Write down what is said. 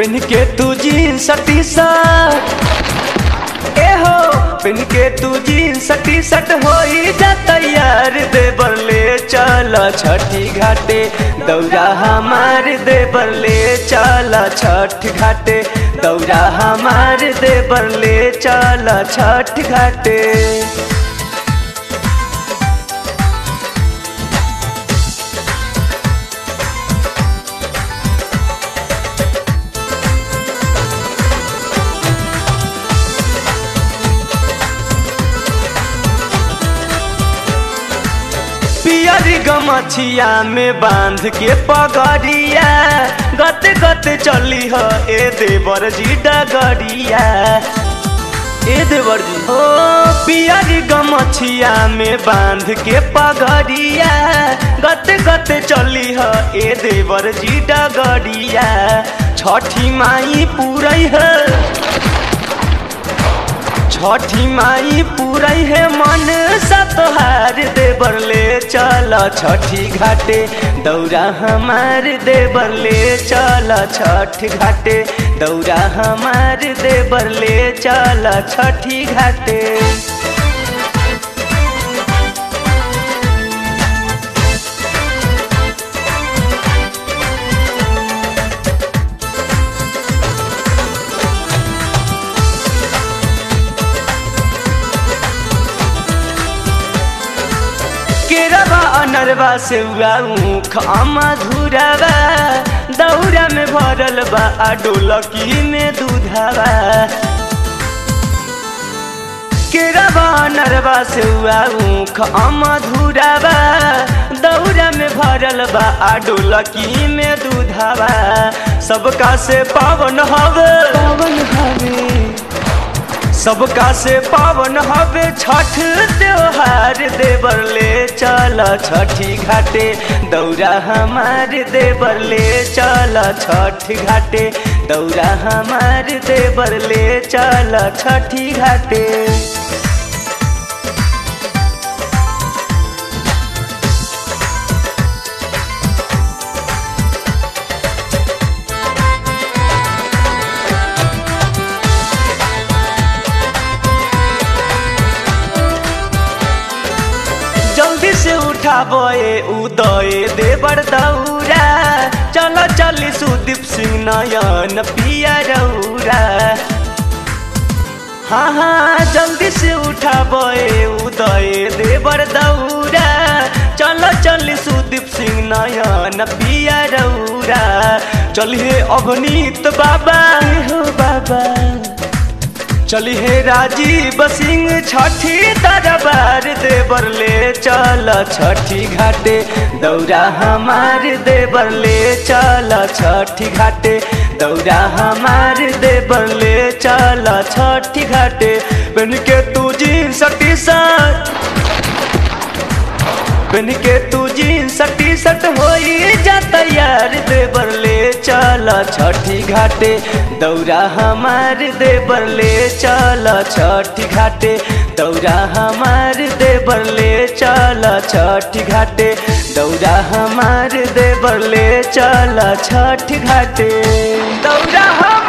PAN के तू jeans T shirt ए हो पेन के तू जीन्स टी शर्ट होई जा तैयार देवर ले चल छठी घाटे दौरा हमार देवर ले चल छठ घाटे दौरा हमार देवर ले चल छठ घाटे। पियरी गमछिया में बांध के पगड़िया गत गत चली हो ए देवर जी डगरिया ए देवर जी हो पियरी गमछिया में बांध के पगड़िया गत गत चली हो ए देवर जी डगरिया छठी माई पूरई है छठी माई पूरई है मन सतोहार देवर ले चल छठी घाटे दौरा हमार देवर ले चल छठ घाटे दौरा हमार देवर ले चल छठी घाटे। केरवा अनरवा से ऊख मधुरवा दौरा में भरल बा डोलकी में दूधवा केरवा अनरवा से ऊख मधुरवा दौरा में भरल बा डोलकी में दूधवा सबका से पावन हवे सबका से पावन हवे छठ त्योहार देवर ले चल छठी घाटे दौरा हमार देवर ले चल छठ घाटे दौरा हमार देवर ले चल छठी घाटे। जल्दी से उठाबे उदय देवर दौरा चल चली सुदीप सिंह नयन पिया रौरा हाँ हाँ जल्दी से उठाबे उदय देवर दौरा चल चली सुदीप सिंह नयन पिया रौरा चलिए अवनीत बाबा हो बाबा चली हे राजीव सिंह छठी दरबार देवर ले चल छठी घाटे दौरा हमार देवर ले चल छठी घाटे दौरा हमार देवर ले चल छठी घाटे पेन के तू जीन्स टी शर्ट पेन के तू जीन्स टी शर्ट होई जा तैयार देवर ले चल छठी घाटे दौरा हमार देवर ले चल छठी घाटे दौरा हमार देवर ले चल छठी घाटे दौरा हमार देवर ले चल छठी घाटे दौरा